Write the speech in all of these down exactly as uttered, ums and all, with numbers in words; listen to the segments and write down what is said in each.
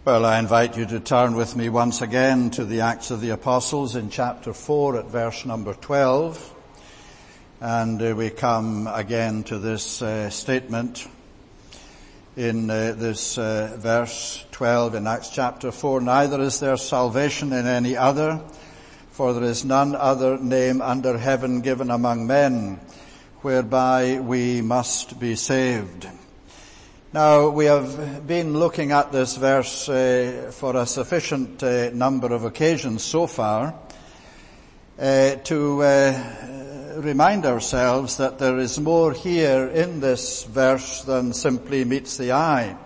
Well, I invite you to turn with me once again to the Acts of the Apostles in chapter four at verse number twelve. And uh, we come again to this uh, statement in uh, this uh, verse twelve in Acts chapter four. Neither is there salvation in any other, for there is none other name under heaven given among men whereby we must be saved. Now, we have been looking at this verse uh, for a sufficient uh, number of occasions so far uh, to uh, remind ourselves that there is more here in this verse than simply meets the eye.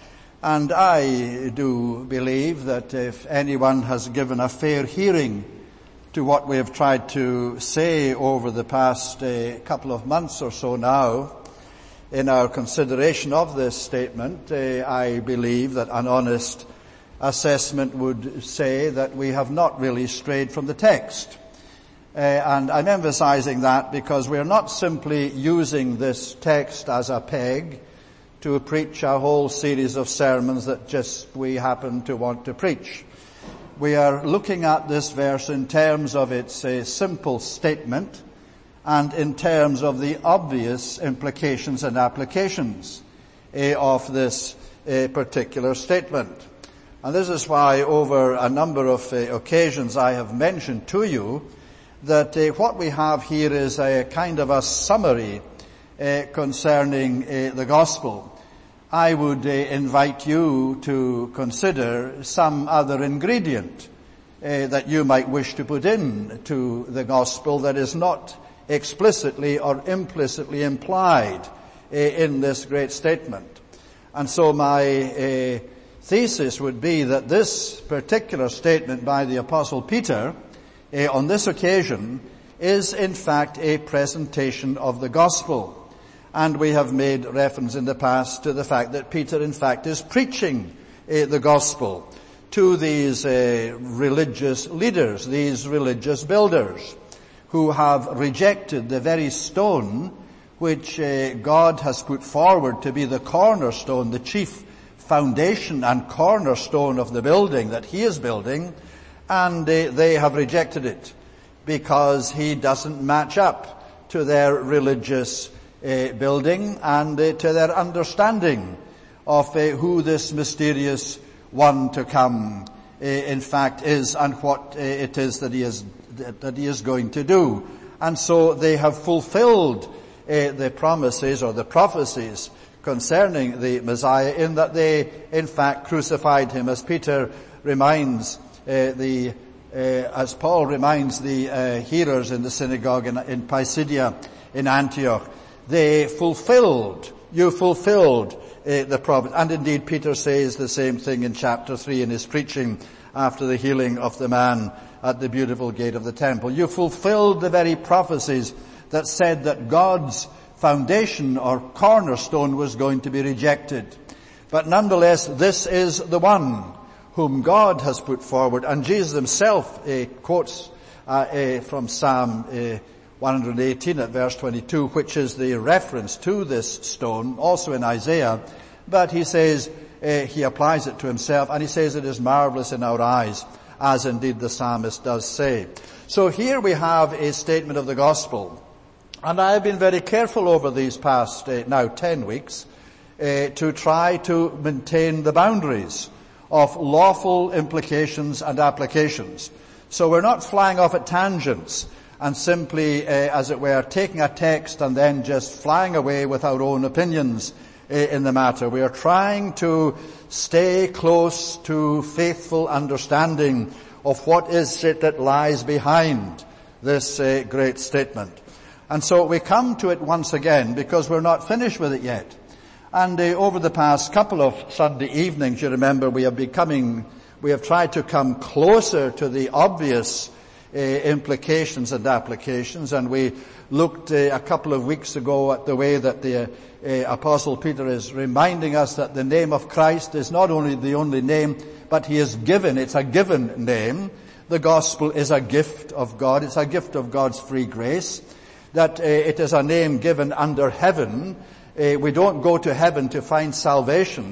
And I do believe that if anyone has given a fair hearing to what we have tried to say over the past uh, couple of months or so now, in our consideration of this statement, uh, I believe that an honest assessment would say that we have not really strayed from the text. Uh, and I'm emphasizing that because we are not simply using this text as a peg to preach a whole series of sermons that just we happen to want to preach. We are looking at this verse in terms of its uh, simple statement and in terms of the obvious implications and applications uh, of this uh, particular statement. And this is why over a number of uh, occasions I have mentioned to you that uh, what we have here is a kind of a summary uh, concerning uh, the gospel. I would uh, invite you to consider some other ingredient uh, that you might wish to put in to the gospel that is not explicitly or implicitly implied uh, in this great statement. And so my uh, thesis would be that this particular statement by the Apostle Peter uh, on this occasion is in fact a presentation of the gospel. And we have made reference in the past to the fact that Peter in fact is preaching uh, the gospel to these uh, religious leaders, these religious builders, who have rejected the very stone which uh, God has put forward to be the cornerstone, the chief foundation and cornerstone of the building that he is building, and uh, they have rejected it because he doesn't match up to their religious uh, building and uh, to their understanding of uh, who this mysterious one to come uh, in fact is and what uh, it is that he is that he is going to do. And so they have fulfilled uh, the promises or the prophecies concerning the Messiah in that they in fact crucified him, as Peter reminds uh, the uh, as Paul reminds the uh, hearers in the synagogue in, in Pisidia in Antioch. They fulfilled, you fulfilled uh, the prophet. And indeed Peter says the same thing in chapter three in his preaching after the healing of the man at the beautiful gate of the temple. You fulfilled the very prophecies that said that God's foundation or cornerstone was going to be rejected. But nonetheless, this is the one whom God has put forward. And Jesus himself uh, quotes uh, uh, from Psalm uh, one eighteen at verse twenty-two, which is the reference to this stone, also in Isaiah. But he says, uh, he applies it to himself, and he says it is marvelous in our eyes, as indeed the psalmist does say. So here we have a statement of the gospel. And I have been very careful over these past uh, now ten weeks uh, to try to maintain the boundaries of lawful implications and applications. So we're not flying off at tangents and simply, uh, as it were, taking a text and then just flying away with our own opinions uh, in the matter. We are trying to stay close to faithful understanding of what is it that lies behind this uh, great statement. And so we come to it once again because we're not finished with it yet. And uh, over the past couple of Sunday evenings, you remember, we have becoming, we have tried to come closer to the obvious uh, implications and applications. And we looked uh, a couple of weeks ago at the way that the uh, Apostle Peter is reminding us that the name of Christ is not only the only name, but he is given. It's a given name. The gospel is a gift of God. It's a gift of God's free grace. That uh, it is a name given under heaven. Uh, we don't go to heaven to find salvation.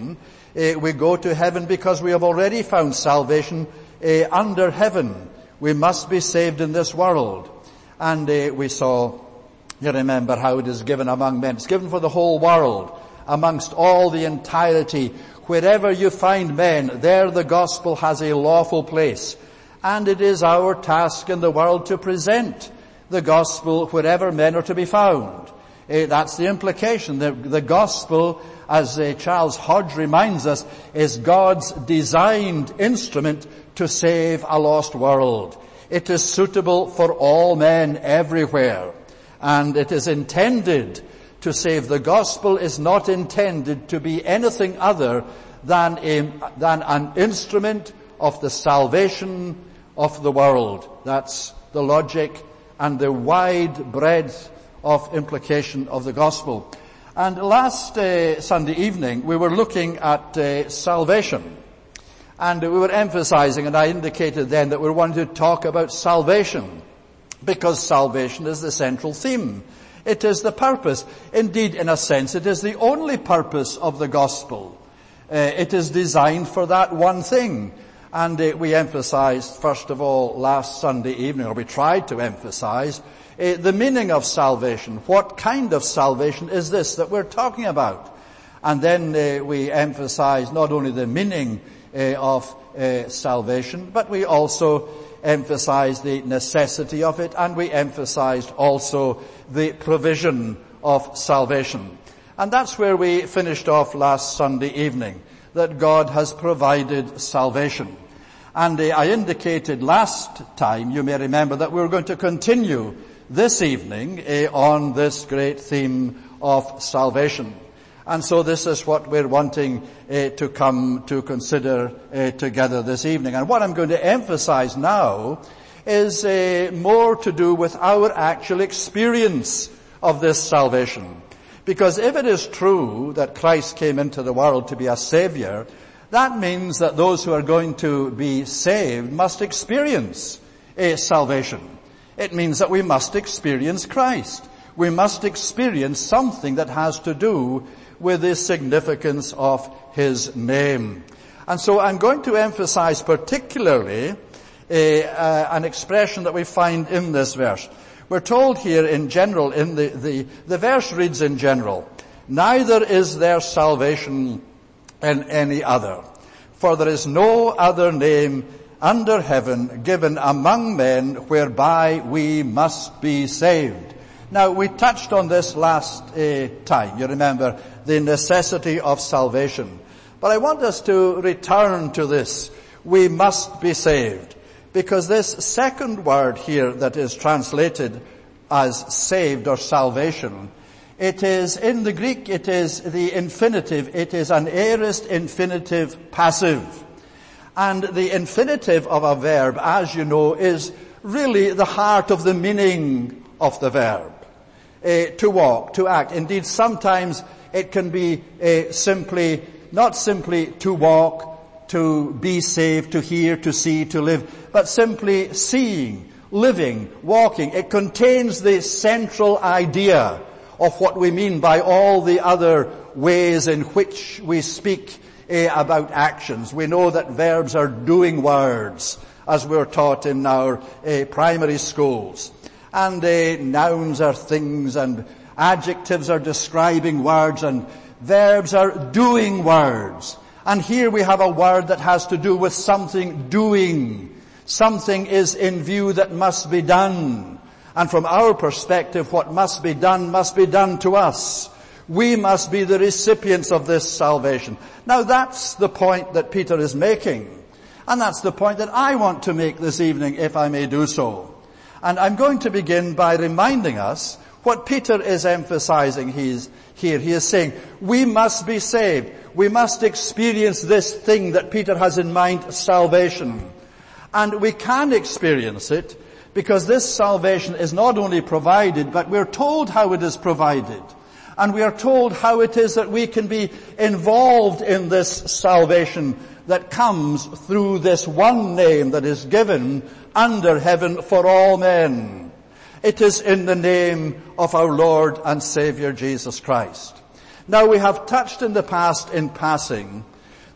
Uh, we go to heaven because we have already found salvation uh, under heaven. We must be saved in this world. And uh, we saw, you remember how it is given among men. It's given for the whole world, amongst all the entirety. Wherever you find men, there the gospel has a lawful place. And it is our task in the world to present the gospel wherever men are to be found. Uh, that's the implication. The, the gospel, as uh, Charles Hodge reminds us, is God's designed instrument to save a lost world. It is suitable for all men everywhere. And it is intended to save. The gospel is not intended to be anything other than, a, than an instrument of the salvation of the world. That's the logic and the wide breadth of implication of the gospel. And last uh, Sunday evening we were looking at uh, salvation. And we were emphasizing, and I indicated then that we wanted to talk about salvation, because salvation is the central theme. It is the purpose. Indeed, in a sense, it is the only purpose of the gospel. Uh, it is designed for that one thing. And uh, we emphasized, first of all, last Sunday evening, or we tried to emphasize, uh, the meaning of salvation. What kind of salvation is this that we're talking about? And then uh, we emphasized not only the meaning uh, of uh, salvation, but we also emphasized the necessity of it, and we emphasized also the provision of salvation. And that's where we finished off last Sunday evening, that God has provided salvation. And uh, I indicated last time, you may remember, that we were going to continue this evening uh, on this great theme of salvation. And so this is what we're wanting uh, to come to consider uh, together this evening. And what I'm going to emphasize now is uh, more to do with our actual experience of this salvation. Because if it is true that Christ came into the world to be a savior, that means that those who are going to be saved must experience a salvation. It means that we must experience Christ. We must experience something that has to do with the significance of his name. And so I'm going to emphasize particularly a, uh, an expression that we find in this verse. We're told here in general, in the, the, the verse reads in general, neither is there salvation in any other, for there is no other name under heaven given among men whereby we must be saved. Now, we touched on this last uh, time. You remember the necessity of salvation. But I want us to return to this. We must be saved. Because this second word here that is translated as saved or salvation, it is, in the Greek, it is the infinitive. It is an aorist infinitive passive. And the infinitive of a verb, as you know, is really the heart of the meaning of the verb. Uh, to walk, to act. Indeed, sometimes it can be uh, simply, not simply to walk, to be saved, to hear, to see, to live, but simply seeing, living, walking. It contains the central idea of what we mean by all the other ways in which we speak uh, about actions. We know that verbs are doing words, as we're taught in our uh, primary schools. And uh, nouns are things, and adjectives are describing words, and verbs are doing words. And here we have a word that has to do with something doing. Something is in view that must be done. And from our perspective, what must be done must be done to us. We must be the recipients of this salvation. Now that's the point that Peter is making. And that's the point that I want to make this evening, if I may do so. And I'm going to begin by reminding us what Peter is emphasizing he's, here. He is saying, we must be saved. We must experience this thing that Peter has in mind, salvation. And we can experience it because this salvation is not only provided, but we're told how it is provided. And we are told how it is that we can be involved in this salvation that comes through this one name that is given under heaven for all men. It is in the name of our Lord and Savior Jesus Christ. Now we have touched in the past in passing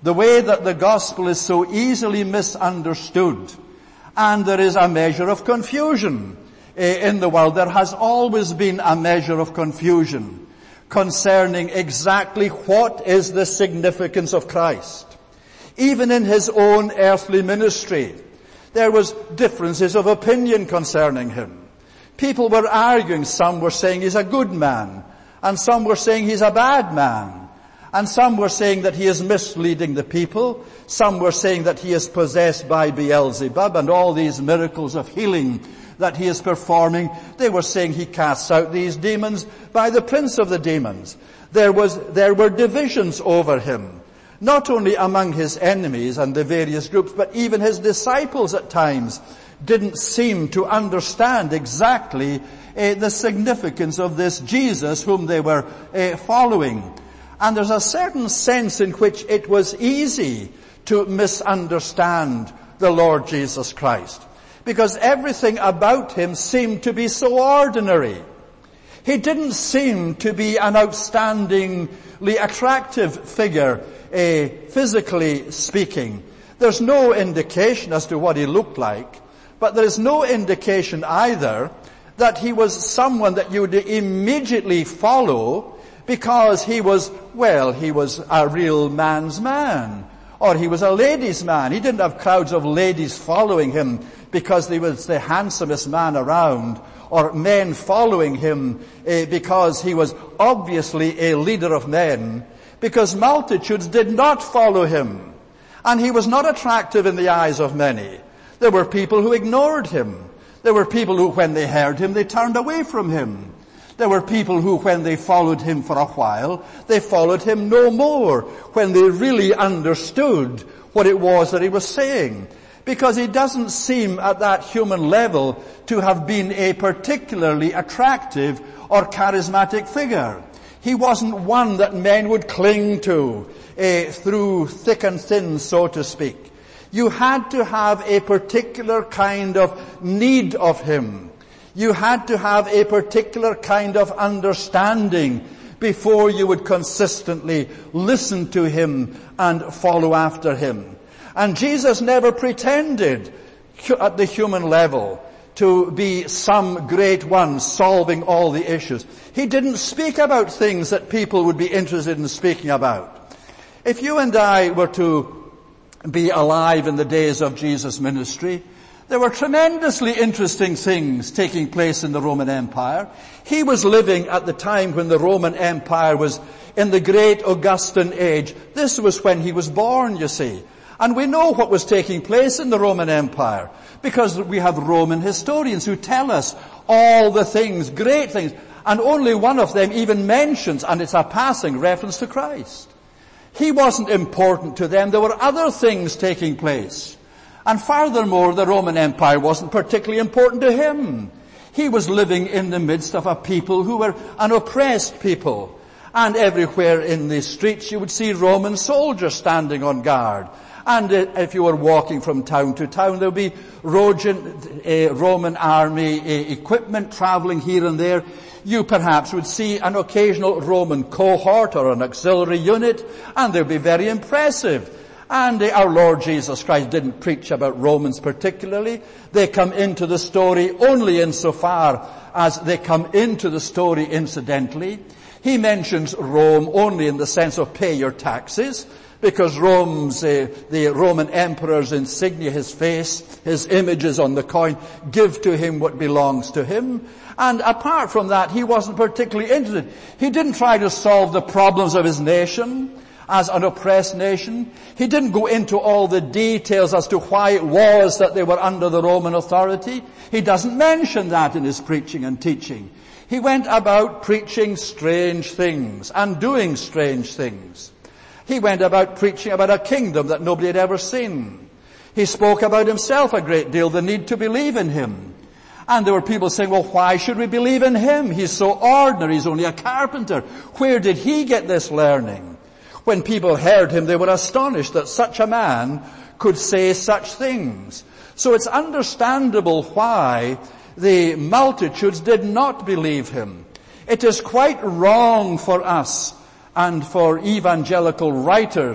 The way that the gospel is so easily misunderstood, and there is a measure of confusion in the world. There has always been a measure of confusion concerning exactly what is the significance of Christ. Even in his own earthly ministry, there was differences of opinion concerning him. People were arguing. Some were saying he's a good man, and some were saying he's a bad man, and some were saying that he is misleading the people. Some were saying that he is possessed by Beelzebub, and all these miracles of healing that he is performing, they were saying he casts out these demons by the prince of the demons. There was, there were divisions over him, not only among his enemies and the various groups, but even his disciples at times didn't seem to understand exactly uh, the significance of this Jesus whom they were uh, following. And there's a certain sense in which it was easy to misunderstand the Lord Jesus Christ, because everything about him seemed to be so ordinary. He didn't seem to be an outstandingly attractive figure, uh, physically speaking. There's no indication as to what he looked like, but there is no indication either that he was someone that you would immediately follow because he was, well, he was a real man's man, or he was a ladies' man. He didn't have crowds of ladies following him because he was the handsomest man around, or men following him uh, because he was obviously a leader of men, because multitudes did not follow him, and he was not attractive in the eyes of many. There were people who ignored him. There were people who, when they heard him, they turned away from him. There were people who, when they followed him for a while, they followed him no more, when they really understood what it was that he was saying. Because he doesn't seem at that human level to have been a particularly attractive or charismatic figure. He wasn't one that men would cling to uh, through thick and thin, so to speak. You had to have a particular kind of need of him. You had to have a particular kind of understanding before you would consistently listen to him and follow after him. And Jesus never pretended at the human level to be some great one solving all the issues. He didn't speak about things that people would be interested in speaking about. If you and I were to be alive in the days of Jesus' ministry, there were tremendously interesting things taking place in the Roman Empire. He was living at the time when the Roman Empire was in the great Augustan age. This was when he was born, you see. And we know what was taking place in the Roman Empire because we have Roman historians who tell us all the things, great things, and only one of them even mentions, and it's a passing reference to Christ. He wasn't important to them. There were other things taking place. And furthermore, the Roman Empire wasn't particularly important to him. He was living in the midst of a people who were an oppressed people. And everywhere in the streets you would see Roman soldiers standing on guard. And if you were walking from town to town, there would be Roman army equipment traveling here and there. You perhaps would see an occasional Roman cohort or an auxiliary unit, and they would be very impressive. And our Lord Jesus Christ didn't preach about Romans particularly. They come into the story only insofar as they come into the story incidentally. He mentions Rome only in the sense of pay your taxes, because Rome's, uh, the Roman emperor's insignia, his face, his images on the coin, give to him what belongs to him. And apart from that, he wasn't particularly interested. He didn't try to solve the problems of his nation as an oppressed nation. He didn't go into all the details as to why it was that they were under the Roman authority. He doesn't mention that in his preaching and teaching. He went about preaching strange things and doing strange things. He went about preaching about a kingdom that nobody had ever seen. He spoke about himself a great deal, the need to believe in him. And there were people saying, well, why should we believe in him? He's so ordinary, he's only a carpenter. Where did he get this learning? When people heard him, they were astonished that such a man could say such things. So it's understandable why the multitudes did not believe him. It is quite wrong for us and for evangelical writers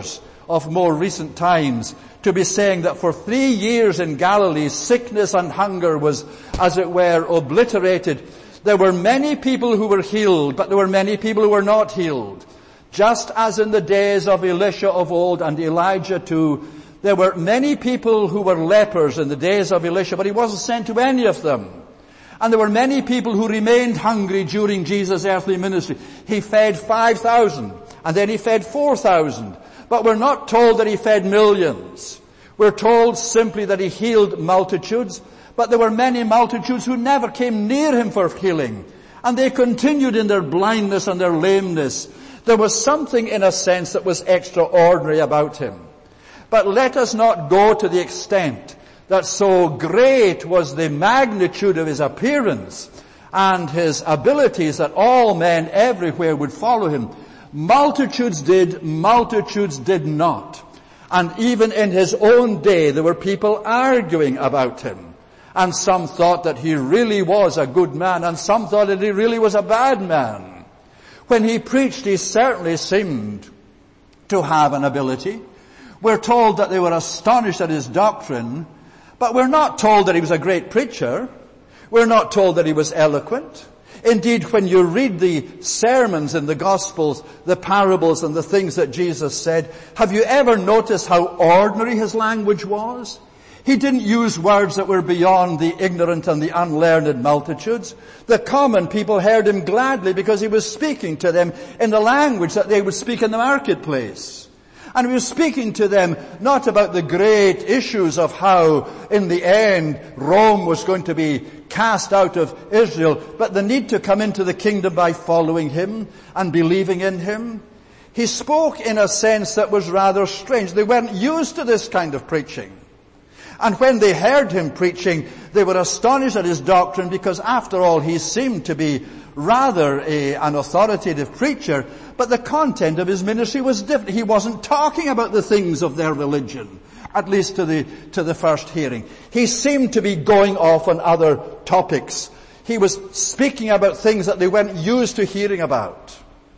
of more recent times to be saying that for three years in Galilee, sickness and hunger was, as it were, obliterated. There were many people who were healed, but there were many people who were not healed. Just as in the days of Elisha of old and Elijah too, there were many people who were lepers in the days of Elisha, but he wasn't sent to any of them. And there were many people who remained hungry during Jesus' earthly ministry. He fed five thousand, and then he fed four thousand. But we're not told that he fed millions. We're told simply that he healed multitudes, but there were many multitudes who never came near him for healing. And they continued in their blindness and their lameness. There was something, in a sense, that was extraordinary about him. But let us not go to the extent that so great was the magnitude of his appearance and his abilities that all men everywhere would follow him. Multitudes did, multitudes did not. And even in his own day, there were people arguing about him. And some thought that he really was a good man, and some thought that he really was a bad man. When he preached, he certainly seemed to have an ability. We're told that they were astonished at his doctrine, but we're not told that he was a great preacher. We're not told that he was eloquent. Indeed, when you read the sermons in the Gospels, the parables and the things that Jesus said, have you ever noticed how ordinary his language was? He didn't use words that were beyond the ignorant and the unlearned multitudes. The common people heard him gladly because he was speaking to them in the language that they would speak in the marketplace. And he was speaking to them not about the great issues of how, in the end, Rome was going to be cast out of Israel, but the need to come into the kingdom by following him and believing in him. He spoke in a sense that was rather strange. They weren't used to this kind of preaching. And when they heard him preaching, they were astonished at his doctrine because, after all, he seemed to be rather a, an authoritative preacher, but the content of his ministry was different. He wasn't talking about the things of their religion, at least to the, to the first hearing. He seemed to be going off on other topics. He was speaking about things that they weren't used to hearing about.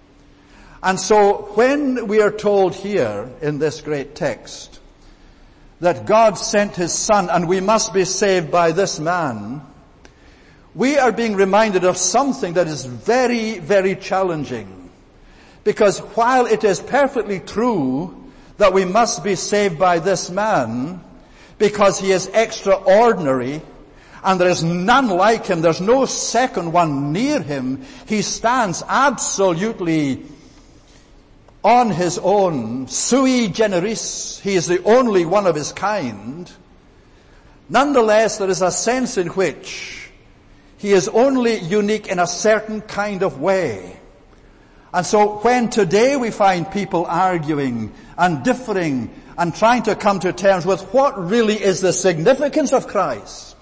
And so when we are told here in this great text that God sent his Son and we must be saved by this man, we are being reminded of something that is very, very challenging. Because while it is perfectly true that we must be saved by this man, because he is extraordinary, and there is none like him, there's no second one near him, he stands absolutely on his own, sui generis, he is the only one of his kind. Nonetheless, there is a sense in which he is only unique in a certain kind of way. And so when today we find people arguing and differing and trying to come to terms with what really is the significance of Christ,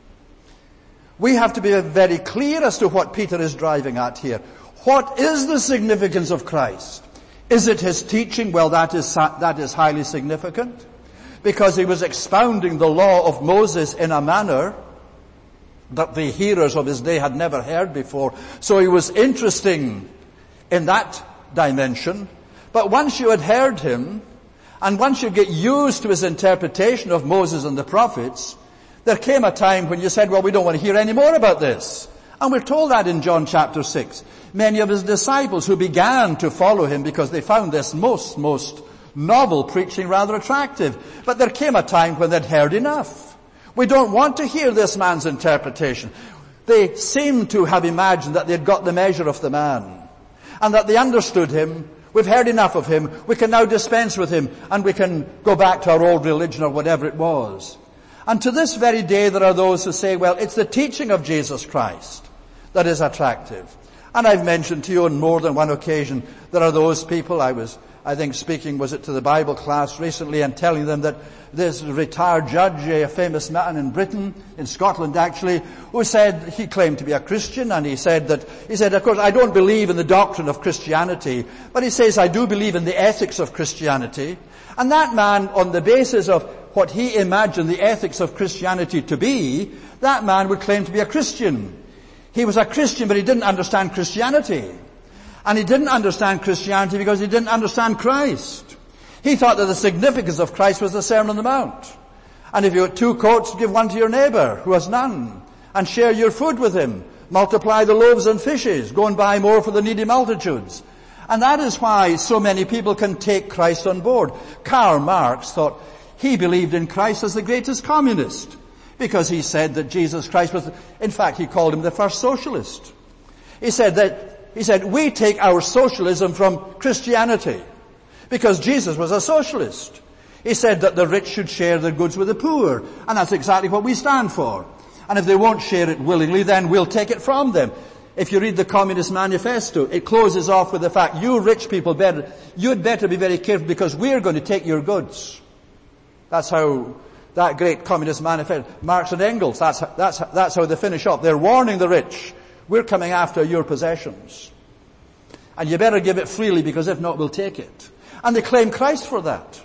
we have to be very clear as to what Peter is driving at here. What is the significance of Christ? Is it his teaching? Well, that is, that is highly significant, because he was expounding the law of Moses in a manner that the hearers of his day had never heard before. So he was interesting in that dimension. But once you had heard him, and once you get used to his interpretation of Moses and the prophets, there came a time when you said, well, we don't want to hear any more about this. And we're told that in John chapter six. Many of his disciples who began to follow him because they found this most, most novel preaching rather attractive. But there came a time when they'd heard enough. We don't want to hear this man's interpretation. They seem to have imagined that they'd got the measure of the man, and that they understood him. We've heard enough of him. We can now dispense with him, and we can go back to our old religion or whatever it was. And to this very day there are those who say, well, it's the teaching of Jesus Christ that is attractive. And I've mentioned to you on more than one occasion, there are those people, I was, I think speaking, was it to the Bible class recently, and telling them that this retired judge, a famous man in Britain, in Scotland actually, who said, he claimed to be a Christian, and he said that, he said, of course, I don't believe in the doctrine of Christianity, but he says, I do believe in the ethics of Christianity. And that man, on the basis of what he imagined the ethics of Christianity to be, that man would claim to be a Christian. He was a Christian, but he didn't understand Christianity. And he didn't understand Christianity because he didn't understand Christ. He thought that the significance of Christ was the Sermon on the Mount. And if you had two coats, give one to your neighbor who has none, and share your food with him. Multiply the loaves and fishes. Go and buy more for the needy multitudes. And that is why so many people can take Christ on board. Karl Marx thought he believed in Christ as the greatest communist, because he said that Jesus Christ was, in fact, he called him the first socialist. He said that, he said, we take our socialism from Christianity, because Jesus was a socialist. He said that the rich should share their goods with the poor, and that's exactly what we stand for. And if they won't share it willingly, then we'll take it from them. If you read the Communist Manifesto, it closes off with the fact, you rich people better, you'd better be very careful, because we're going to take your goods. That's how that great Communist Manifesto, Marx and Engels, that's, that's, that's how they finish up. They're warning the rich, we're coming after your possessions. And you better give it freely, because if not, we'll take it. And they claim Christ for that.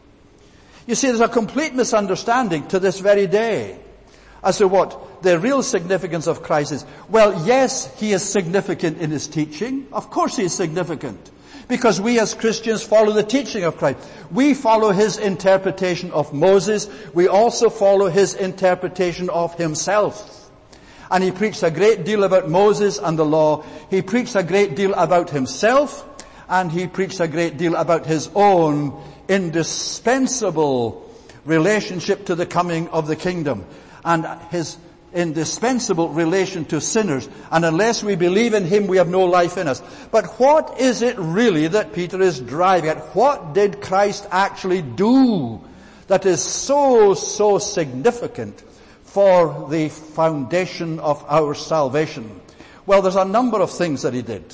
You see, there's a complete misunderstanding to this very day as to what the real significance of Christ is. Well, yes, he is significant in his teaching. Of course he is significant, because we as Christians follow the teaching of Christ. We follow his interpretation of Moses. We also follow his interpretation of himself. And he preached a great deal about Moses and the law. He preached a great deal about himself, and he preached a great deal about his own indispensable relationship to the coming of the kingdom, and his indispensable relation to sinners. And unless we believe in him, we have no life in us. But what is it really that Peter is driving at? What did Christ actually do that is so, so significant for the foundation of our salvation? Well, there's a number of things that he did.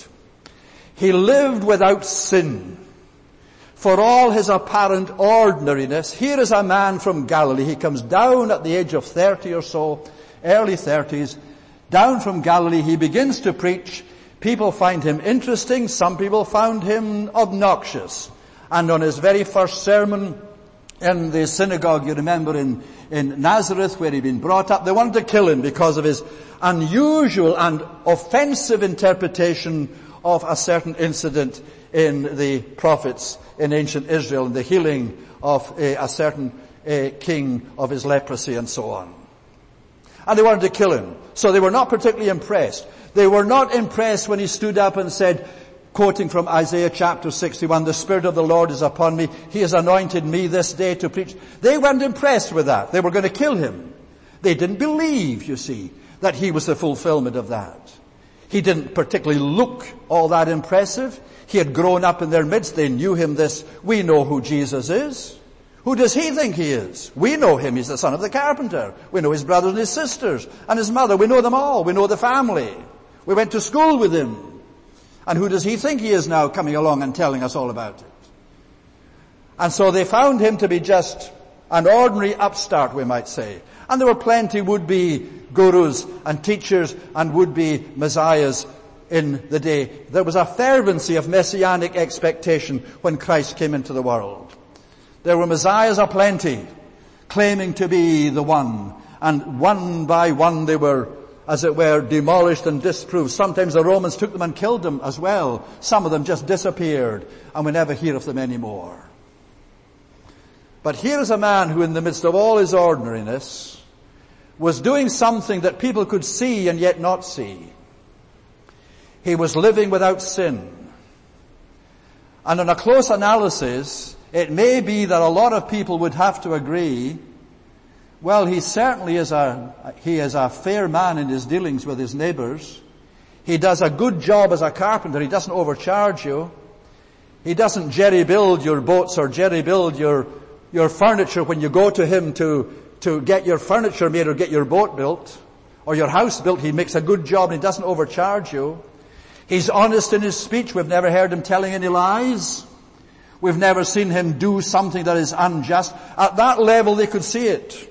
He lived without sin. For all his apparent ordinariness, here is a man from Galilee. He comes down at the age of thirty or so, early thirties, down from Galilee. He begins to preach. People find him interesting. Some people found him obnoxious. And on his very first sermon in the synagogue, you remember in, in Nazareth, where he'd been brought up, they wanted to kill him because of his unusual and offensive interpretation of a certain incident in the prophets in ancient Israel, and the healing of a, a certain a king of his leprosy and so on. And they wanted to kill him. So they were not particularly impressed. They were not impressed when he stood up and said, quoting from Isaiah chapter sixty-one, the Spirit of the Lord is upon me. He has anointed me this day to preach. They weren't impressed with that. They were going to kill him. They didn't believe, you see, that he was the fulfillment of that. He didn't particularly look all that impressive. He had grown up in their midst. They knew him this. We know who Jesus is. Who does he think he is? We know him. He's the son of the carpenter. We know his brothers and his sisters and his mother. We know them all. We know the family. We went to school with him. And who does he think he is now, coming along and telling us all about it? And so they found him to be just an ordinary upstart, we might say. And there were plenty would-be gurus and teachers and would-be messiahs in the day. There was a fervency of messianic expectation when Christ came into the world. There were messiahs aplenty, claiming to be the one. And one by one they were, as it were, demolished and disproved. Sometimes the Romans took them and killed them as well. Some of them just disappeared, and we never hear of them anymore. But here is a man who, in the midst of all his ordinariness, was doing something that people could see and yet not see. He was living without sin. And on a close analysis, it may be that a lot of people would have to agree, well, he certainly is a, he is a fair man in his dealings with his neighbors. He does a good job as a carpenter. He doesn't overcharge you. He doesn't jerry-build your boats or jerry-build your, your furniture when you go to him to, to get your furniture made or get your boat built or your house built. He makes a good job and he doesn't overcharge you. He's honest in his speech. We've never heard him telling any lies. We've never seen him do something that is unjust. At that level they could see it.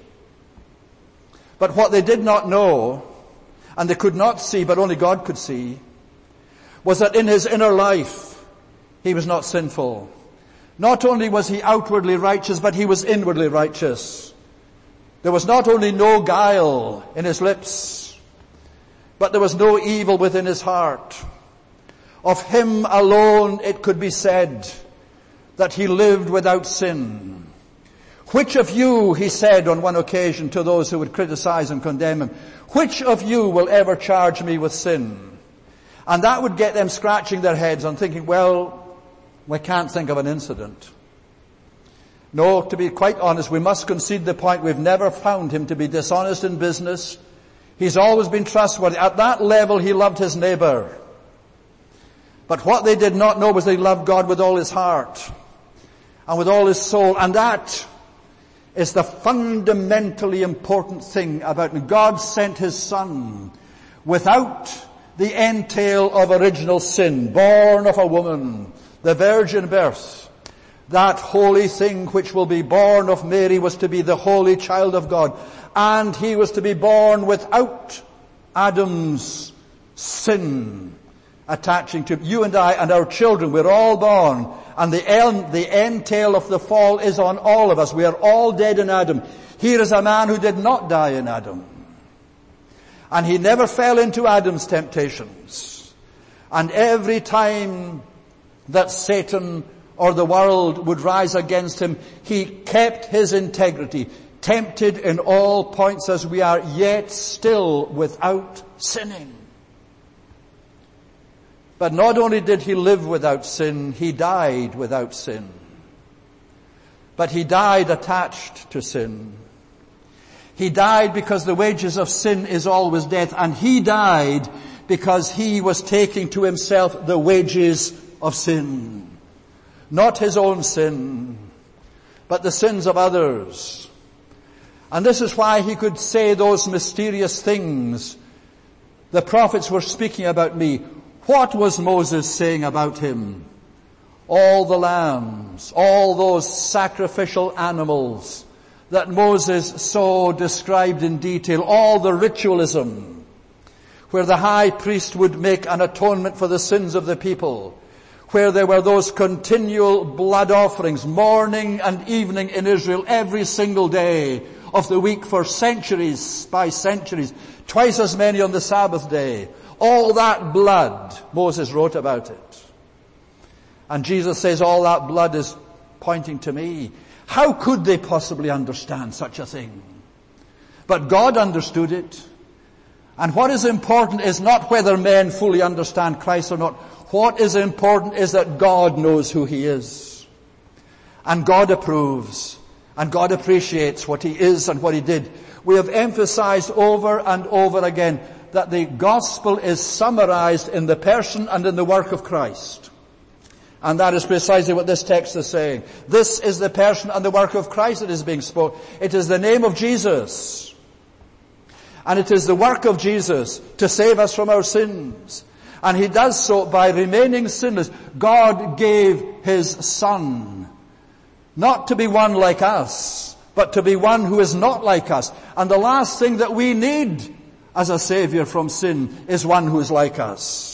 But what they did not know, and they could not see, but only God could see, was that in his inner life he was not sinful. Not only was he outwardly righteous, but he was inwardly righteous. There was not only no guile in his lips, but there was no evil within his heart. Of him alone it could be said that he lived without sin. Which of you, he said on one occasion to those who would criticize and condemn him, which of you will ever charge me with sin? And that would get them scratching their heads and thinking, well, we can't think of an incident. No, to be quite honest, we must concede the point. We've never found him to be dishonest in business. He's always been trustworthy. At that level, he loved his neighbor. But what they did not know was that he loved God with all his heart and with all his soul. And that is the fundamentally important thing about him. God sent his Son without the entail of original sin, born of a woman, the virgin birth. That holy thing which will be born of Mary was to be the holy child of God. And he was to be born without Adam's sin attaching to you and I and our children. We're all born. And the, end, the entail of the fall is on all of us. We are all dead in Adam. Here is a man who did not die in Adam. And he never fell into Adam's temptations. And every time that Satan or the world would rise against him, he kept his integrity, tempted in all points as we are, yet still without sinning. But not only did he live without sin, he died without sin. But he died attached to sin. He died because the wages of sin is always death, and he died because he was taking to himself the wages of sin. Not his own sin, but the sins of others. And this is why he could say those mysterious things. The prophets were speaking about me. What was Moses saying about him? All the lambs, all those sacrificial animals that Moses so described in detail, all the ritualism, where the high priest would make an atonement for the sins of the people, where there were those continual blood offerings, morning and evening in Israel, every single day of the week for centuries by centuries, twice as many on the Sabbath day. All that blood, Moses wrote about it. And Jesus says all that blood is pointing to me. How could they possibly understand such a thing? But God understood it. And what is important is not whether men fully understand Christ or not. What is important is that God knows who he is. And God approves. And God appreciates what he is and what he did. We have emphasized over and over again that the gospel is summarized in the person and in the work of Christ. And that is precisely what this text is saying. This is the person and the work of Christ that is being spoken. It is the name of Jesus. And it is the work of Jesus to save us from our sins. And he does so by remaining sinless. God gave his Son, not to be one like us, but to be one who is not like us. And the last thing that we need as a Savior from sin is one who is like us.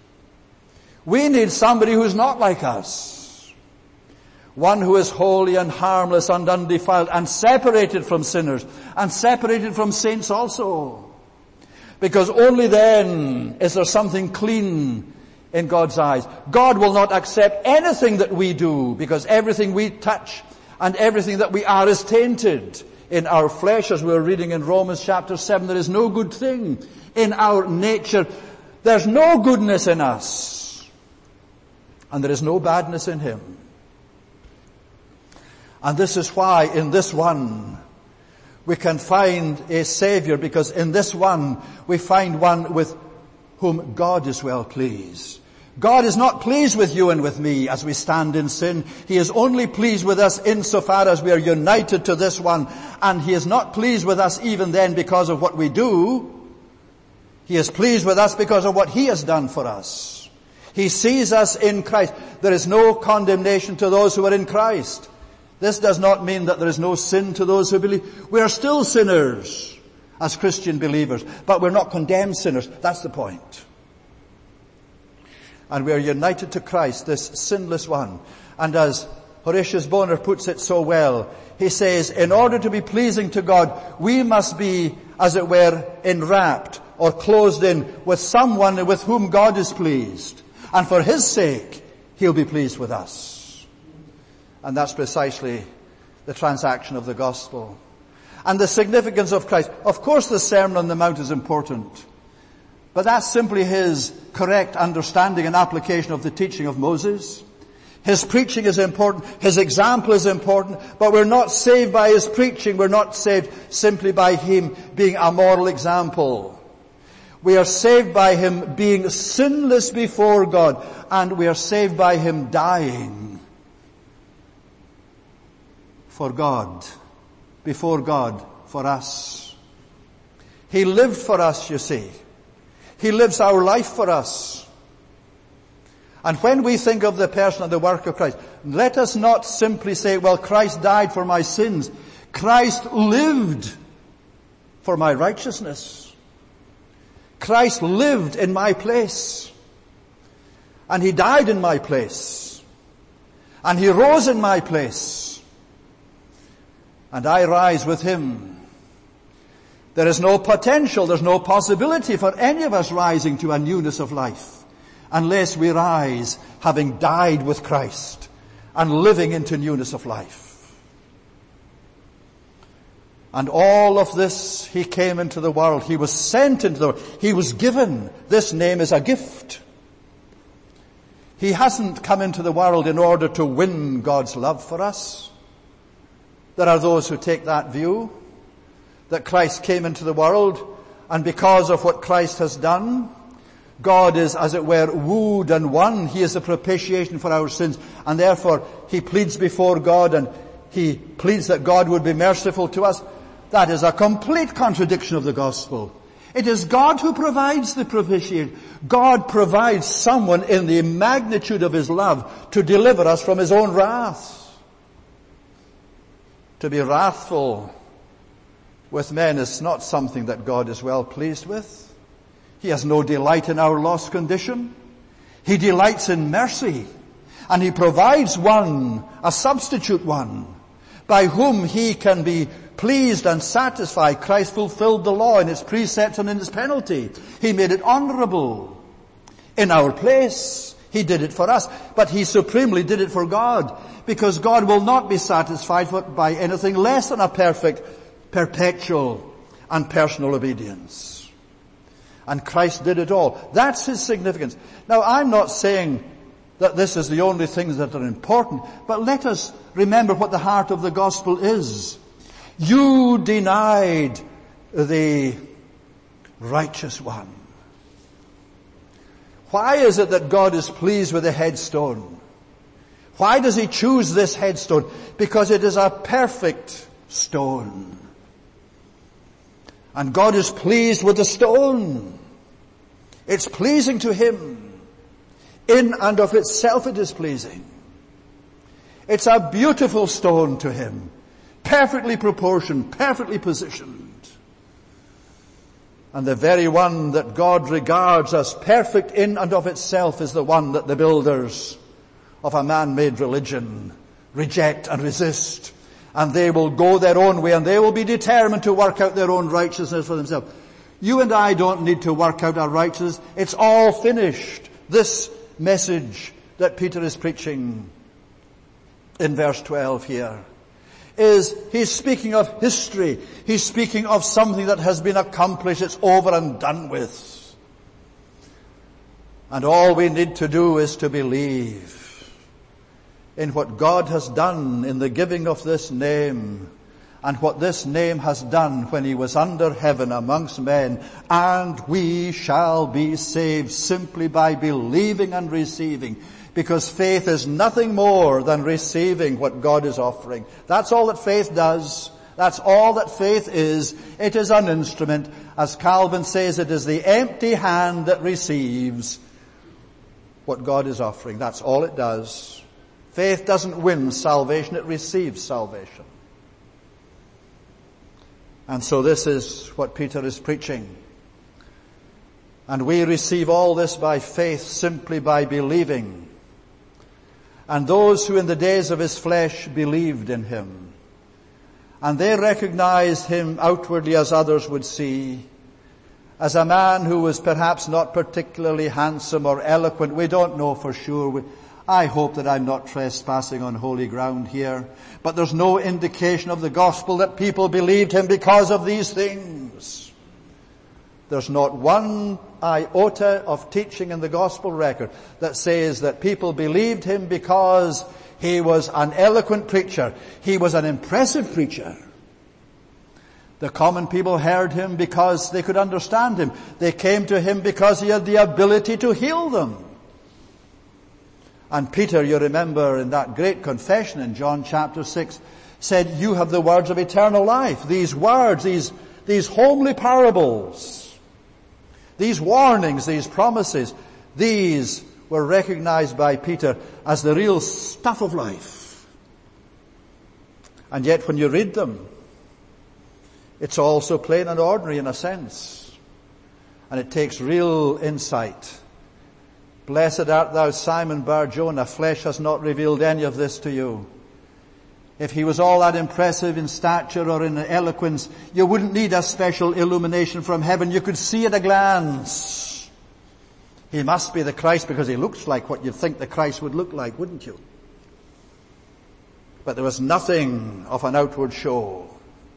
We need somebody who is not like us. One who is holy and harmless and undefiled and separated from sinners and separated from saints also. Because only then is there something clean in God's eyes. God will not accept anything that we do because everything we touch and everything that we are is tainted in our flesh, as we were reading in Romans chapter seven. There is no good thing in our nature. There's no goodness in us. And there is no badness in him. And this is why in this one we can find a Savior, because in this one we find one with whom God is well pleased. God is not pleased with you and with me as we stand in sin. He is only pleased with us insofar as we are united to this one. And he is not pleased with us even then because of what we do. He is pleased with us because of what he has done for us. He sees us in Christ. There is no condemnation to those who are in Christ. This does not mean that there is no sin to those who believe. We are still sinners as Christian believers, but we're not condemned sinners. That's the point. And we are united to Christ, this sinless one. And as Horatius Bonar puts it so well, he says, in order to be pleasing to God, we must be, as it were, enwrapped or closed in with someone with whom God is pleased. And for his sake, he'll be pleased with us. And that's precisely the transaction of the gospel. And the significance of Christ. Of course the Sermon on the Mount is important. But that's simply his correct understanding and application of the teaching of Moses. His preaching is important. His example is important. But we're not saved by his preaching. We're not saved simply by him being a moral example. We are saved by him being sinless before God. And we are saved by him dying for God, before God, for us. He lived for us, you see. He lives our life for us. And when we think of the person and the work of Christ, let us not simply say, well, Christ died for my sins. Christ lived for my righteousness. Christ lived in my place. And he died in my place. And he rose in my place. And I rise with him. There is no potential, there's no possibility for any of us rising to a newness of life unless we rise having died with Christ and living into newness of life. And all of this, he came into the world. He was sent into the world. He was given. This name is a gift. He hasn't come into the world in order to win God's love for us. There are those who take that view, that Christ came into the world, and because of what Christ has done, God is, as it were, wooed and won. He is the propitiation for our sins, and therefore he pleads before God, and he pleads that God would be merciful to us. That is a complete contradiction of the gospel. It is God who provides the propitiation. God provides someone in the magnitude of his love to deliver us from his own wrath. To be wrathful with men is not something that God is well pleased with. He has no delight in our lost condition. He delights in mercy. And he provides one, a substitute one, by whom he can be pleased and satisfied. Christ fulfilled the law in its precepts and in its penalty. He made it honorable in our place. He did it for us, but he supremely did it for God, because God will not be satisfied by anything less than a perfect, perpetual and personal obedience. And Christ did it all. That's his significance. Now, I'm not saying that this is the only things that are important, but let us remember what the heart of the gospel is. You denied the righteous one. Why is it that God is pleased with the headstone? Why does he choose this headstone? Because it is a perfect stone. And God is pleased with the stone. It's pleasing to him. In and of itself it is pleasing. It's a beautiful stone to him. Perfectly proportioned, perfectly positioned. And the very one that God regards as perfect in and of itself is the one that the builders of a man-made religion reject and resist. And they will go their own way, and they will be determined to work out their own righteousness for themselves. You and I don't need to work out our righteousness. It's all finished. This message that Peter is preaching in verse twelve here is, he's speaking of history. He's speaking of something that has been accomplished. It's over and done with. And all we need to do is to believe in what God has done in the giving of this name, and what this name has done when he was under heaven amongst men, and we shall be saved simply by believing and receiving. Because faith is nothing more than receiving what God is offering. That's all that faith does. That's all that faith is. It is an instrument. As Calvin says, it is the empty hand that receives what God is offering. That's all it does. Faith doesn't win salvation, it receives salvation. And so this is what Peter is preaching. And we receive all this by faith, simply by believing. And those who in the days of his flesh believed in him, and they recognized him outwardly as others would see, as a man who was perhaps not particularly handsome or eloquent. We don't know for sure. We, I hope that I'm not trespassing on holy ground here, but there's no indication of the gospel that people believed him because of these things. There's not one iota of teaching in the gospel record that says that people believed him because he was an eloquent preacher. He was an impressive preacher. The common people heard him because they could understand him. They came to him because he had the ability to heal them. And Peter, you remember in that great confession in John chapter six, said, you have the words of eternal life. These words, these, these homely parables, these warnings, these promises, these were recognized by Peter as the real stuff of life. And yet when you read them, it's all so plain and ordinary in a sense. And it takes real insight. Blessed art thou, Simon Bar-Jonah, flesh has not revealed any of this to you. If he was all that impressive in stature or in eloquence, you wouldn't need a special illumination from heaven. You could see at a glance. He must be the Christ because he looks like what you'd think the Christ would look like, wouldn't you? But there was nothing of an outward show.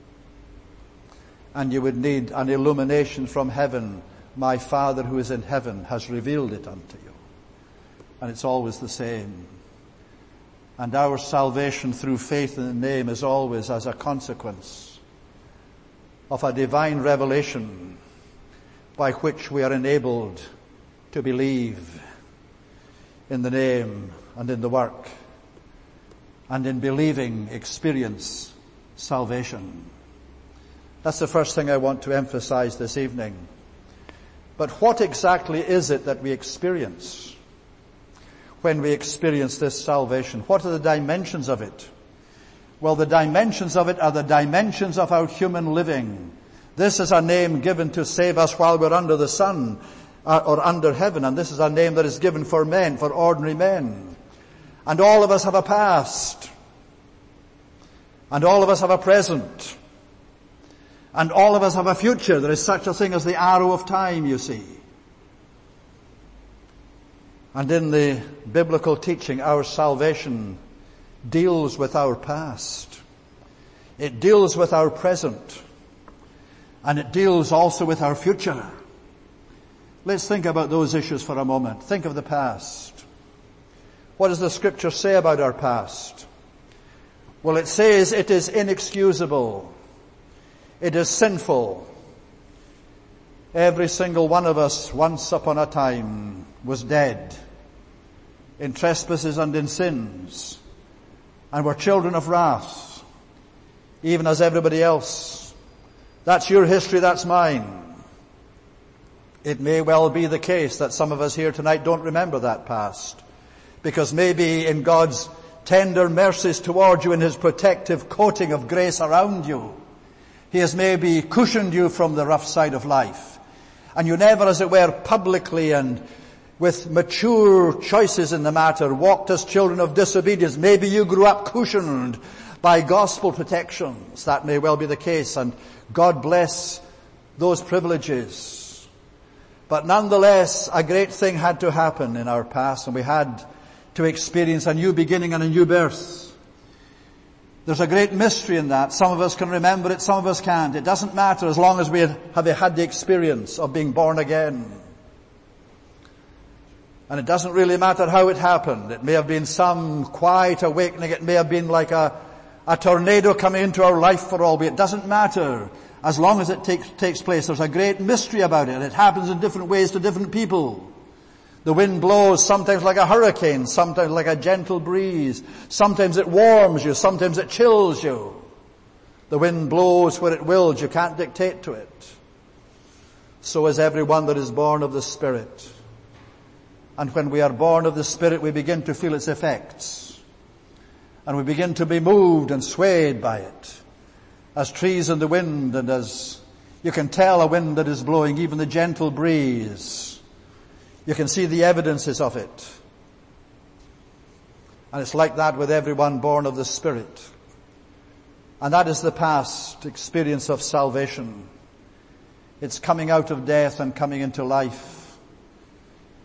And you would need an illumination from heaven. My Father who is in heaven has revealed it unto you. And it's always the same. And our salvation through faith in the name is always as a consequence of a divine revelation by which we are enabled to believe in the name and in the work, and in believing experience salvation. That's the first thing I want to emphasize this evening. But what exactly is it that we experience when we experience this salvation? What are the dimensions of it? Well, the dimensions of it are the dimensions of our human living. This is a name given to save us while we're under the sun uh, or under heaven. And this is a name that is given for men, for ordinary men. And all of us have a past. And all of us have a present. And all of us have a future. There is such a thing as the arrow of time, you see. And in the biblical teaching, our salvation deals with our past. It deals with our present. And it deals also with our future. Let's think about those issues for a moment. Think of the past. What does the Scripture say about our past? Well, it says it is inexcusable. It is sinful. Every single one of us once upon a time was dead in trespasses and in sins, and were children of wrath, even as everybody else. That's your history, that's mine. It may well be the case that some of us here tonight don't remember that past, because maybe in God's tender mercies toward you and his protective coating of grace around you, he has maybe cushioned you from the rough side of life. And you never, as it were, publicly and with mature choices in the matter, walked as children of disobedience. Maybe you grew up cushioned by gospel protections. That may well be the case, and God bless those privileges. But nonetheless, a great thing had to happen in our past, and we had to experience a new beginning and a new birth. There's a great mystery in that. Some of us can remember it, some of us can't. It doesn't matter as long as we have had the experience of being born again. And it doesn't really matter how it happened. It may have been some quiet awakening. It may have been like a, a tornado coming into our life for all we. It doesn't matter as long as it takes, takes place. There's a great mystery about it. It happens in different ways to different people. The wind blows sometimes like a hurricane, sometimes like a gentle breeze. Sometimes it warms you, sometimes it chills you. The wind blows where it wills. You can't dictate to it. So is everyone that is born of the Spirit. And when we are born of the Spirit, we begin to feel its effects. And we begin to be moved and swayed by it. As trees in the wind, and as you can tell a wind that is blowing, even the gentle breeze. You can see the evidences of it. And it's like that with everyone born of the Spirit. And that is the past experience of salvation. It's coming out of death and coming into life.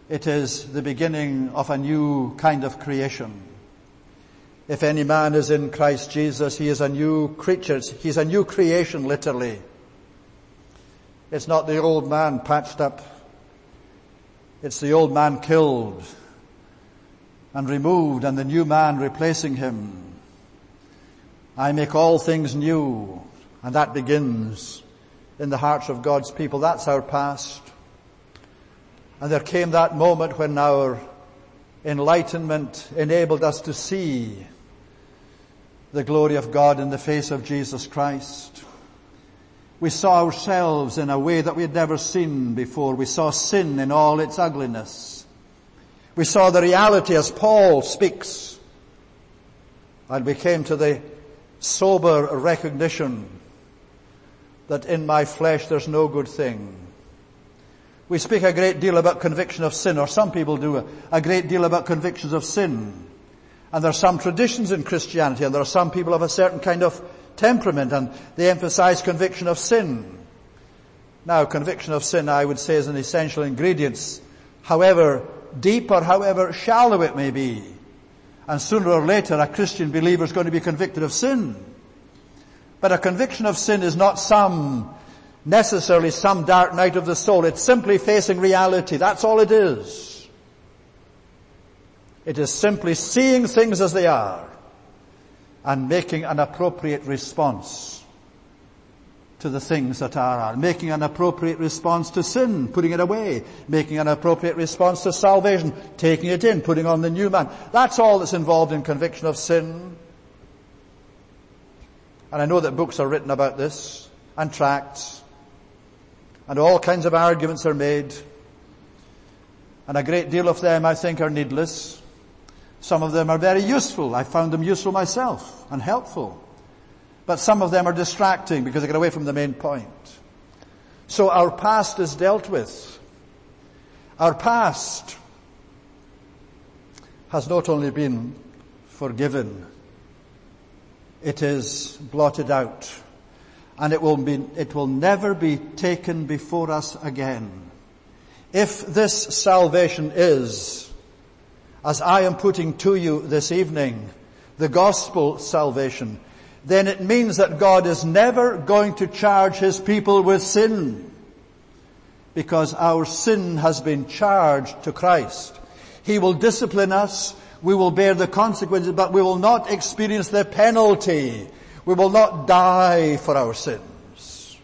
It is the beginning of a new kind of creation. If any man is in Christ Jesus, he is a new creature. He's a new creation, literally. It's not the old man patched up. It's the old man killed and removed and the new man replacing him. I make all things new, and that begins in the hearts of God's people. That's our past. And there came that moment when our enlightenment enabled us to see the glory of God in the face of Jesus Christ. We saw ourselves in a way that we had never seen before. We saw sin in all its ugliness. We saw the reality as Paul speaks. And we came to the sober recognition that in my flesh there's no good thing. We speak a great deal about conviction of sin, or some people do a, a great deal about convictions of sin. And there are some traditions in Christianity, and there are some people of a certain kind of temperament, and they emphasize conviction of sin. Now, conviction of sin, I would say, is an essential ingredient, however deep or however shallow it may be. And sooner or later, a Christian believer is going to be convicted of sin. But a conviction of sin is not some, necessarily some dark night of the soul. It's simply facing reality. That's all it is. It is simply seeing things as they are and making an appropriate response to the things that are, making an appropriate response to sin, putting it away, making an appropriate response to salvation, taking it in, putting on the new man. That's all that's involved in conviction of sin. And I know that books are written about this, and tracts, and all kinds of arguments are made, and a great deal of them, I think, are needless. Some of them are very useful. I found them useful myself and helpful. But some of them are distracting because they get away from the main point. So our past is dealt with. Our past has not only been forgiven, it is blotted out. And it will be, it will never be taken before us again. If this salvation is, as I am putting to you this evening, the gospel salvation, then it means that God is never going to charge his people with sin, because our sin has been charged to Christ. He will discipline us, we will bear the consequences, but we will not experience the penalty. We will not die for our sins.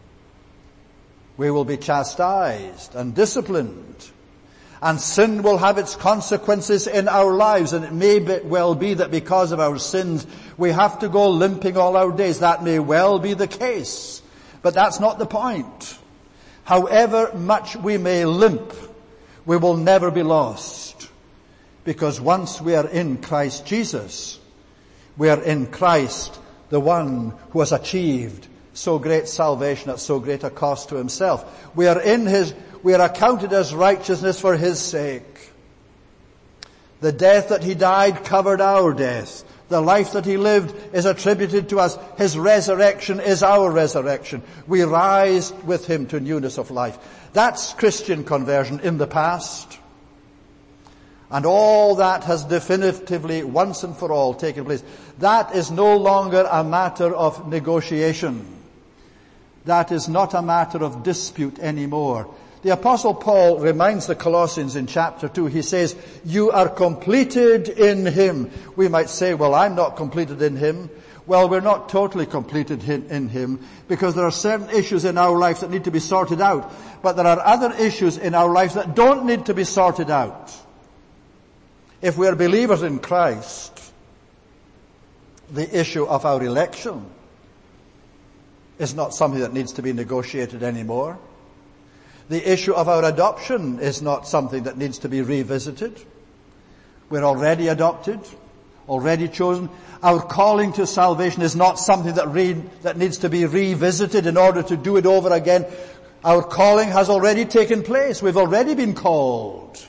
We will be chastised and disciplined. And sin will have its consequences in our lives, and it may be, well be that because of our sins we have to go limping all our days. That may well be the case, but that's not the point. However much we may limp, we will never be lost, because once we are in Christ Jesus, we are in Christ, the one who has achieved so great salvation at so great a cost to himself. We are in his We are accounted as righteousness for his sake. The death that he died covered our death. The life that he lived is attributed to us. His resurrection is our resurrection. We rise with him to newness of life. That's Christian conversion in the past. And all that has definitively, once and for all, taken place. That is no longer a matter of negotiation. That is not a matter of dispute anymore. The Apostle Paul reminds the Colossians in chapter two, he says, you are completed in him. We might say, well, I'm not completed in him. Well, we're not totally completed in him, because there are certain issues in our life that need to be sorted out. But there are other issues in our life that don't need to be sorted out. If we are believers in Christ, the issue of our election is not something that needs to be negotiated anymore. The issue of our adoption is not something that needs to be revisited. We're already adopted, already chosen. Our calling to salvation is not something that, re- that needs to be revisited in order to do it over again. Our calling has already taken place. We've already been called.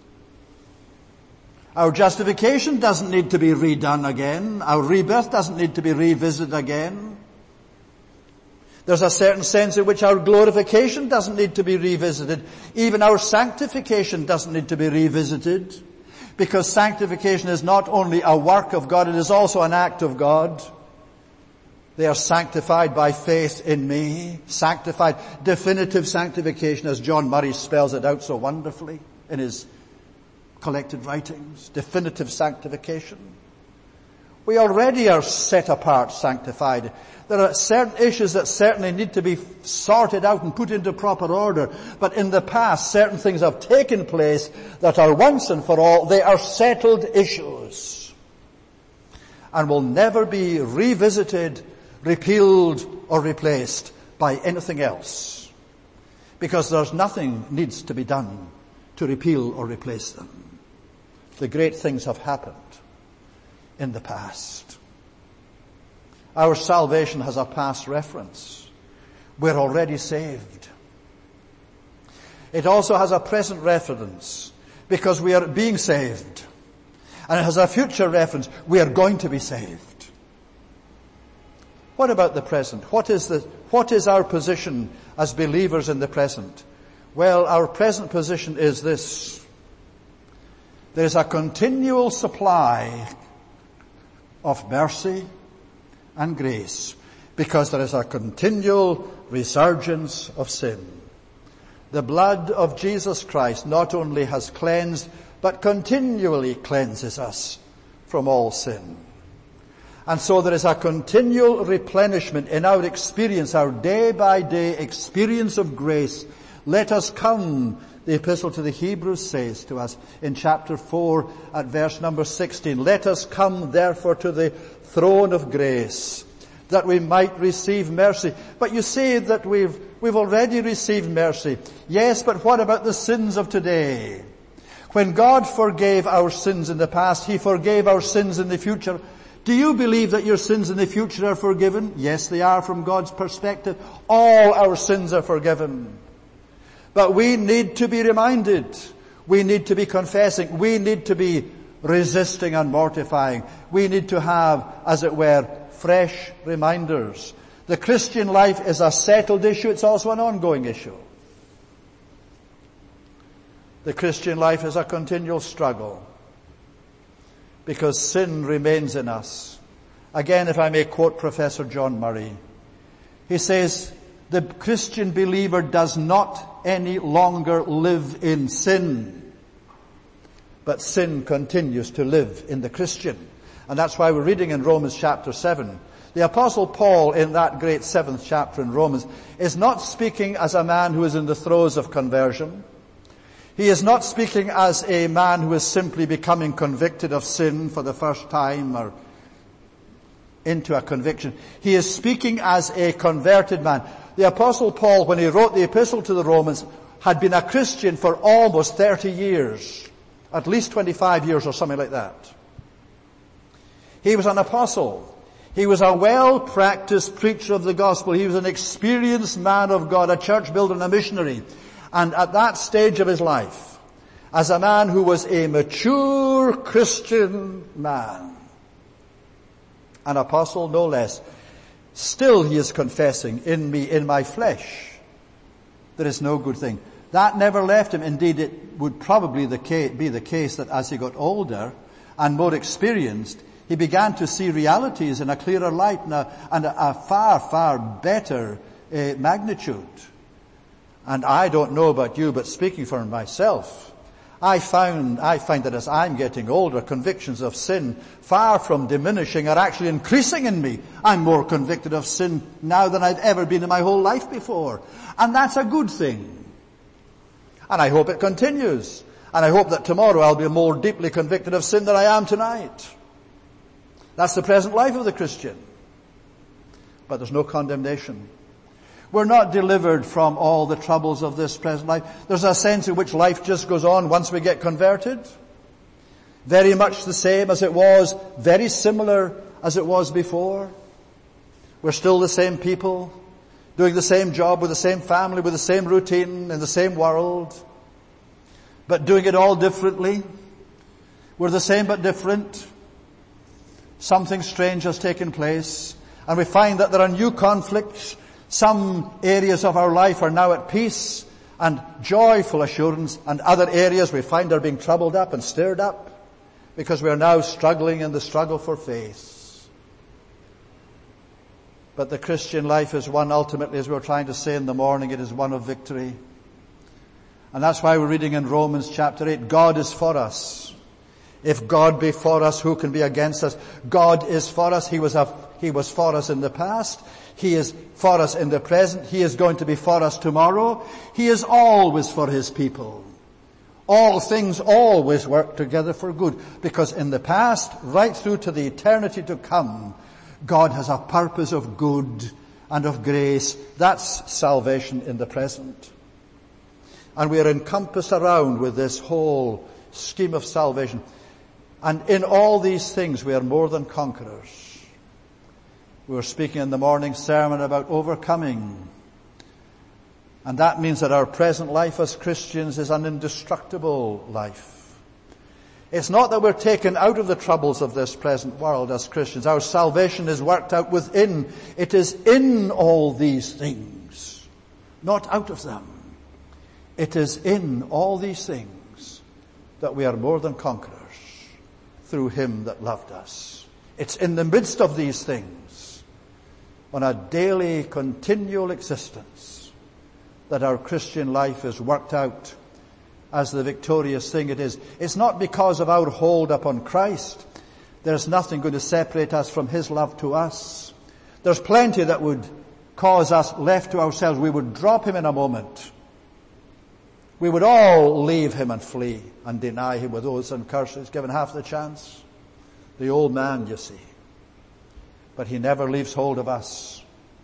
Our justification doesn't need to be redone again. Our rebirth doesn't need to be revisited again. There's a certain sense in which our glorification doesn't need to be revisited. Even our sanctification doesn't need to be revisited. Because sanctification is not only a work of God, it is also an act of God. They are sanctified by faith in me. Sanctified, definitive sanctification, as John Murray spells it out so wonderfully in his collected writings. Definitive sanctification. We already are set apart, sanctified. There are certain issues that certainly need to be sorted out and put into proper order. But in the past, certain things have taken place that are once and for all, they are settled issues. And will never be revisited, repealed, or replaced by anything else. Because there's nothing needs to be done to repeal or replace them. The great things have happened in the past. Our salvation has a past reference. We're already saved. It also has a present reference because we are being saved. And it has a future reference. We are going to be saved. What about the present? What is the, what is our position as believers in the present? Well, our present position is this. There is a continual supply of mercy and grace, because there is a continual resurgence of sin. The blood of Jesus Christ not only has cleansed, but continually cleanses us from all sin. And so there is a continual replenishment in our experience, our day-by-day experience of grace. Let us come, the epistle to the Hebrews says to us in chapter four at verse number sixteen, let us come therefore to the throne of grace, that we might receive mercy. But you say that we've, we've already received mercy. Yes, but what about the sins of today? When God forgave our sins in the past, He forgave our sins in the future. Do you believe that your sins in the future are forgiven? Yes, they are from God's perspective. All our sins are forgiven. But we need to be reminded. We need to be confessing. We need to be resisting and mortifying. We need to have, as it were, fresh reminders. The Christian life is a settled issue. It's also an ongoing issue. The Christian life is a continual struggle because sin remains in us. Again, if I may quote Professor John Murray, he says, the Christian believer does not any longer live in sin, but sin continues to live in the Christian. And that's why we're reading in Romans chapter seven. The Apostle Paul, in that great seventh chapter in Romans, is not speaking as a man who is in the throes of conversion. He is not speaking as a man who is simply becoming convicted of sin for the first time or into a conviction. He is speaking as a converted man. The Apostle Paul, when he wrote the epistle to the Romans, had been a Christian for almost thirty years. At least twenty-five years or something like that. He was an apostle. He was a well-practiced preacher of the gospel. He was an experienced man of God, a church builder and a missionary. And at that stage of his life, as a man who was a mature Christian man, an apostle no less, still he is confessing, in me, in my flesh, there is no good thing. That never left him. Indeed, it would probably the case, be the case that as he got older and more experienced, he began to see realities in a clearer light and a, and a, a far, far better uh, magnitude. And I don't know about you, but speaking for myself, I found, I find that as I'm getting older, convictions of sin, far from diminishing, are actually increasing in me. I'm more convicted of sin now than I've ever been in my whole life before. And that's a good thing. And I hope it continues. And I hope that tomorrow I'll be more deeply convicted of sin than I am tonight. That's the present life of the Christian. But there's no condemnation. We're not delivered from all the troubles of this present life. There's a sense in which life just goes on once we get converted. Very much the same as it was, very similar as it was before. We're still the same people, doing the same job with the same family, with the same routine, in the same world, but doing it all differently. We're the same but different. Something strange has taken place, and we find that there are new conflicts. Some areas of our life are now at peace and joyful assurance, and other areas we find are being troubled up and stirred up because we are now struggling in the struggle for faith. But the Christian life is one, ultimately, as we were trying to say in the morning, it is one of victory. And that's why we're reading in Romans chapter eight, God is for us. If God be for us, who can be against us? God is for us. He was a, He was for us in the past. He is for us in the present. He is going to be for us tomorrow. He is always for His people. All things always work together for good, because in the past, right through to the eternity to come, God has a purpose of good and of grace. That's salvation in the present. And we are encompassed around with this whole scheme of salvation. And in all these things we are more than conquerors. We were speaking in the morning sermon about overcoming. And that means that our present life as Christians is an indestructible life. It's not that we're taken out of the troubles of this present world as Christians. Our salvation is worked out within. It is in all these things, not out of them. It is in all these things that we are more than conquerors through Him that loved us. It's in the midst of these things, on a daily, continual existence, that our Christian life is worked out as the victorious thing it is. It's not because of our hold upon Christ. There's nothing going to separate us from His love to us. There's plenty that would cause us, left to ourselves, we would drop Him in a moment. We would all leave Him and flee and deny Him with oaths and curses, given half the chance. The old man, you see. But He never leaves hold of us.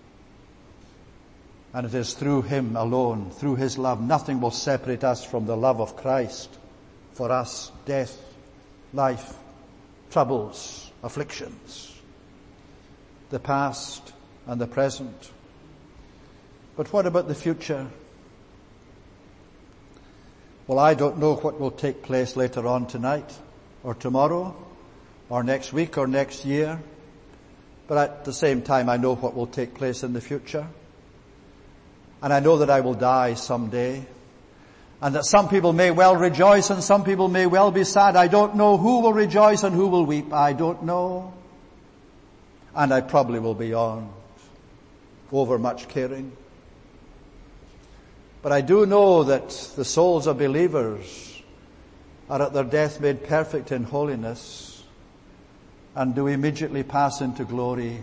And it is through Him alone, through His love. Nothing will separate us from the love of Christ. For us, death, life, troubles, afflictions, the past and the present. But what about the future? Well, I don't know what will take place later on tonight, or tomorrow, or next week, or next year. But at the same time, I know what will take place in the future. And I know that I will die someday. And that some people may well rejoice and some people may well be sad. I don't know who will rejoice and who will weep. I don't know. And I probably will be beyond over much caring. But I do know that the souls of believers are at their death made perfect in holiness and do immediately pass into glory.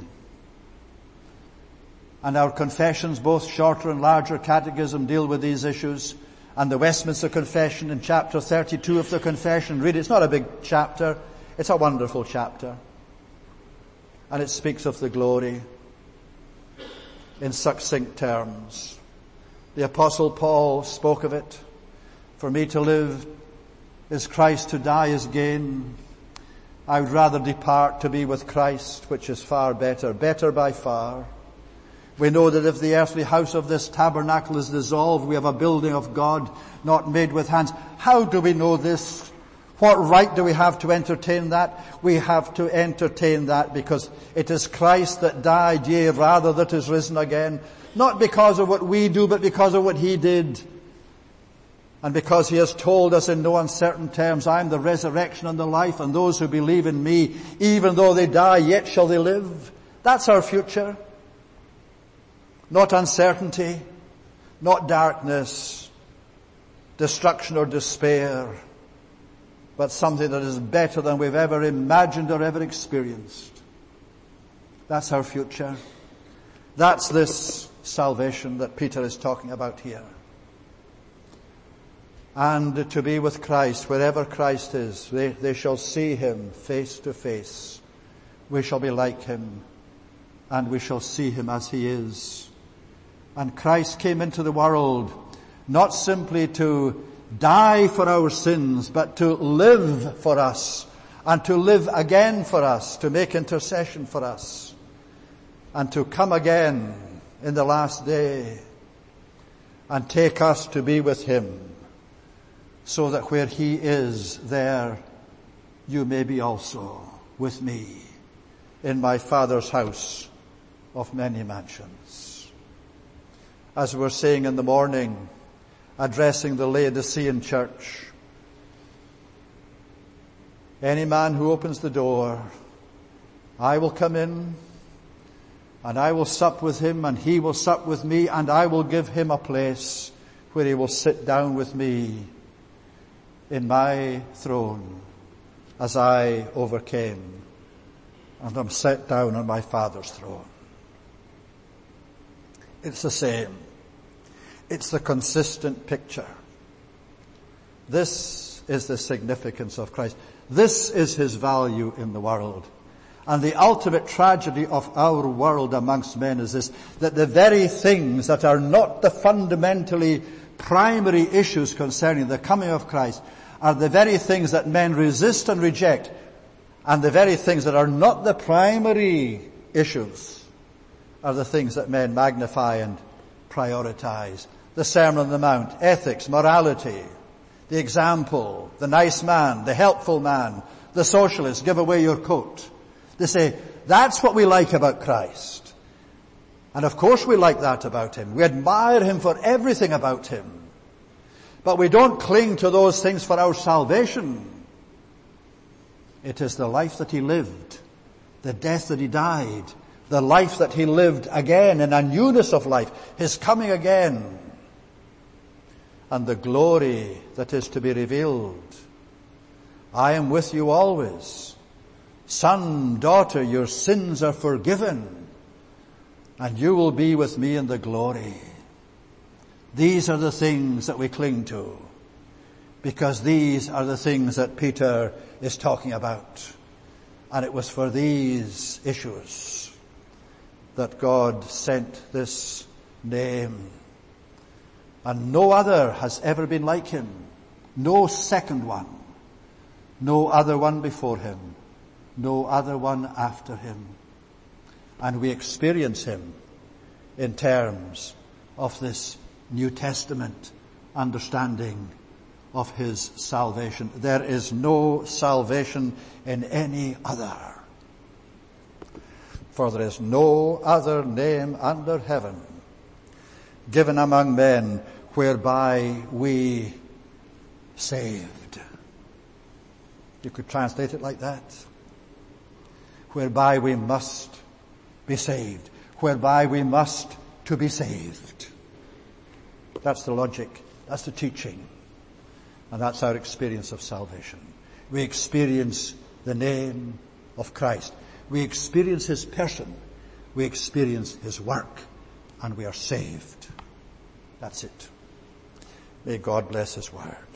And our confessions, both shorter and larger catechism, deal with these issues. And the Westminster Confession in chapter thirty-two of the Confession, read it. It's not a big chapter. It's a wonderful chapter. And it speaks of the glory in succinct terms. The Apostle Paul spoke of it. For me to live is Christ, to die is gain. I would rather depart to be with Christ, which is far better, better by far. We know that if the earthly house of this tabernacle is dissolved, we have a building of God not made with hands. How do we know this? What right do we have to entertain that? We have to entertain that because it is Christ that died, yea, rather that is risen again. Not because of what we do, but because of what He did. And because He has told us in no uncertain terms, I am the resurrection and the life, and those who believe in me, even though they die, yet shall they live. That's our future. Not uncertainty, not darkness, destruction or despair, but something that is better than we've ever imagined or ever experienced. That's our future. That's this salvation that Peter is talking about here. And to be with Christ, wherever Christ is, they, they shall see Him face to face. We shall be like Him, and we shall see Him as He is. And Christ came into the world not simply to die for our sins, but to live for us, and to live again for us, to make intercession for us, and to come again in the last day and take us to be with Him, so that where He is, there you may be also with me in my Father's house of many mansions. as we were saying in the morning, addressing the Laodicean church. Any man who opens the door, I will come in, and I will sup with him, and he will sup with me, and I will give him a place where he will sit down with me in my throne, as I overcame and am set down on my Father's throne. It's the same. It's the consistent picture. This is the significance of Christ. This is his value in the world. And the ultimate tragedy of our world amongst men is this, that the very things that are not the fundamentally primary issues concerning the coming of Christ are the very things that men resist and reject, and the very things that are not the primary issues are the things that men magnify and prioritize. The Sermon on the Mount, ethics, morality, the example, the nice man, the helpful man, the socialist, give away your coat. They say, that's what we like about Christ. And of course we like that about him. We admire him for everything about him. But we don't cling to those things for our salvation. It is the life that he lived, the death that he died, the life that he lived again in a newness of life, his coming again, and the glory that is to be revealed. I am with you always. Son, daughter, your sins are forgiven, and you will be with me in the glory. These are the things that we cling to, because these are the things that Peter is talking about. And it was for these issues that God sent this name. And no other has ever been like him. No second one. No other one before him. No other one after him. And we experience him in terms of this New Testament understanding of his salvation. There is no salvation in any other. For there is no other name under heaven given among men whereby we saved. You could translate it like that. Whereby we must be saved. Whereby we must to be saved. That's the logic. That's the teaching. And that's our experience of salvation. We experience the name of Christ. We experience his person. We experience his work. And we are saved. That's it. May God bless his word.